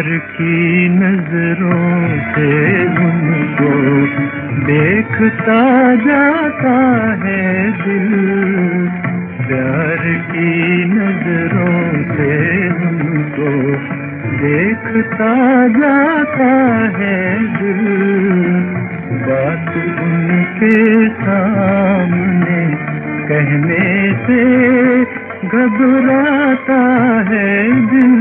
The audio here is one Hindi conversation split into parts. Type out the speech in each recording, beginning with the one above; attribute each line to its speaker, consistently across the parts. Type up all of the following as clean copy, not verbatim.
Speaker 1: प्यार की नजरों से उनको देखता जाता है दिल, प्यार की नजरों से उनको देखता जाता है दिल। बात उनके सामने कहने से घबराता है दिल।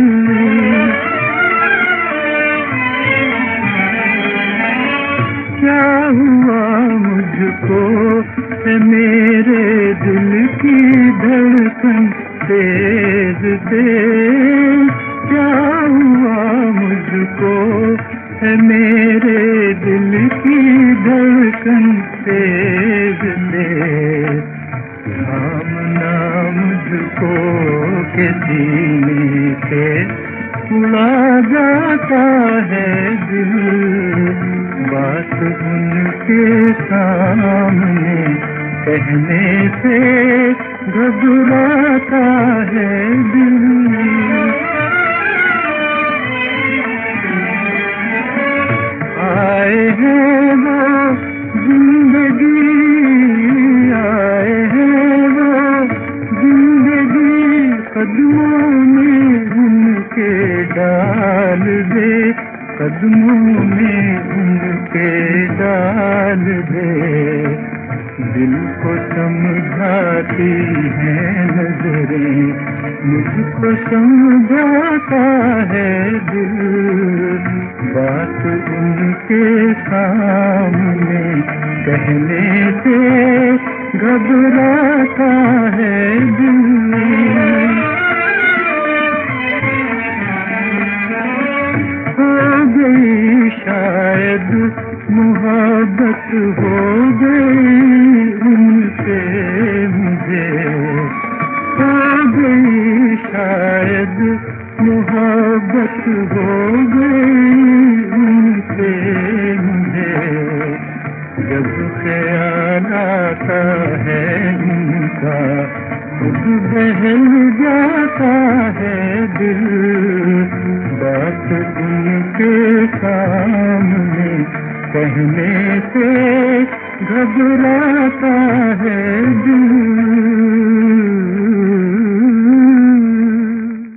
Speaker 1: क्या हुआ मुझको है मेरे दिल की धड़कन तेज तेज, क्या हुआ मुझको है मेरे दिल की धड़कन तेज तेज। सामना मुझको के सीने के उड़ा जाता है दिल। बात उनके सामने कहने से घबराता है दिल। आए हैं वो जिंदगी, आए हैं वो जिंदगी, कदमों में उनके डाल दे, कदमों में उनके डाल दे। दिल को समझाती हैं नजरें, मुझको समझाता है दिल। बात उनके सामने कहने से घबराता है दिल। हो गई शायद मोहब्बत, हो गई उनसे मुझे, हो गई शायद मोहब्बत, हो गई उनसे मुझे। जब ख्याल आता है उनका खुद बहल जाता है दिल। बात उनके सामने कहने